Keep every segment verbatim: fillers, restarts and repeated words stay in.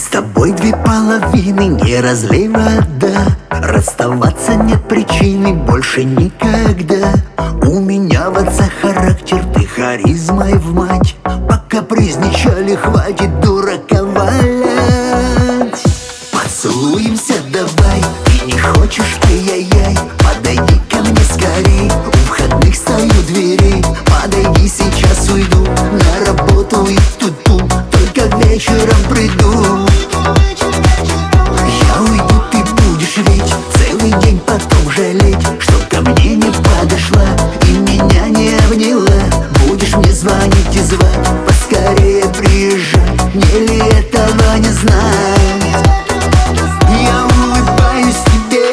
с тобой две половины, не разлей вода. Расставаться нет причины больше никогда. У меня в отца характер, ты харизмой в мать. Пока призничали, хватит дурака валять. Поцелуемся давай, ты не хочешь, ай-яй-яй. Подойди ко мне скорей, у входных стою дверей. Подойди, сейчас уйду на работу и ту-ту, только вечером приду. Я уйду, ты будешь ведь целый день потом жалеть, что ко мне не подошла и меня не обняла. Будешь мне звонить и звать, поскорее приезжай. Мне ли этого не знать? Я улыбаюсь тебе,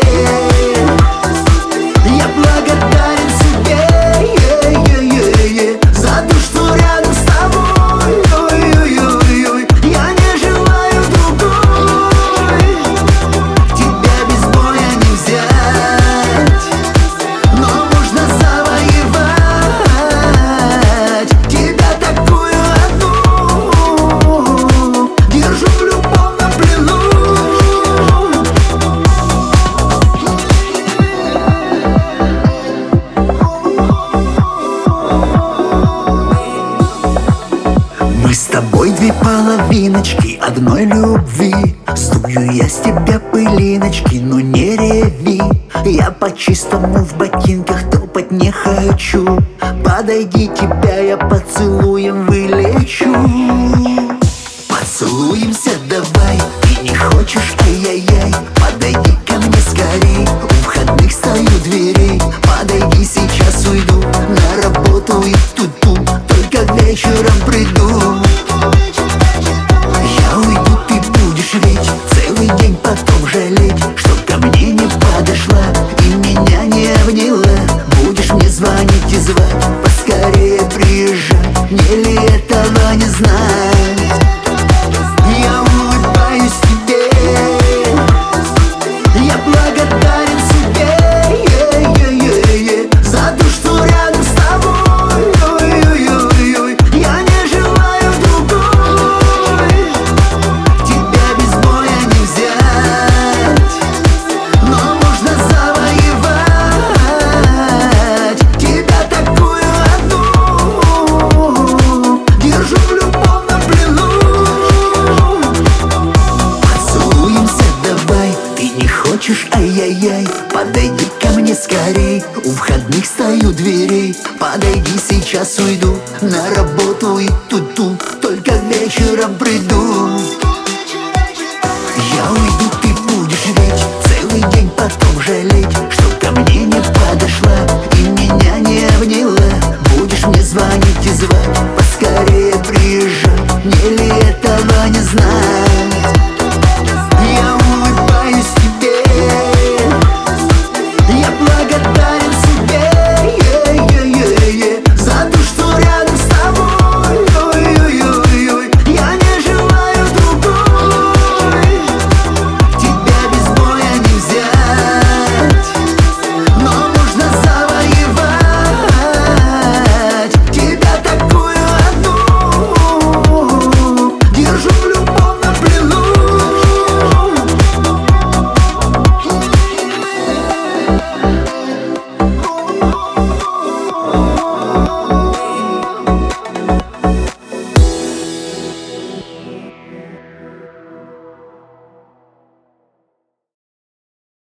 я благодарен себе, е-е-е-е, за то, что рядом с тобой. Ой-ой-ой-ой, я не желаю другой. Тебя без боя не взять, но можно завоевать. Тебя такую одну держу в любовном плену. Мы с тобой две половиночки одной любви. Стую я с тебя пылиночки, но не реви. Я по-чистому в ботинках топать не хочу. Подойди, тебя я поцелуем вылечу. Поцелуемся давай, ты не хочешь, ай-яй-яй. Подойди ко мне скорей, у входных стою дверей. Подойди, сейчас уйду на работу и ту-ту, только вечером приду. Я уйду, ты будешь ведь целый день потом жалеть, что ко мне не подошла и меня не обняла. Будешь мне звонить и звать, поскорее приезжай. Мне ли этого не знать? Я улыбаюсь тебе, я благодарен себе, е-е-е-е, за то, что рядом с тобой. Ой-ой-ой-ой, я не желаю другой. Тебя без боя не взять, но можно завоевать. Тебя такую одну держу в любовном плену. Поцелуемся давай, ты не хочешь, ай-яй-яй. Подойди ко мне скорей, у входных стою дверей. Подойди, сейчас уйду на работу и ту-ту, только вечером приду.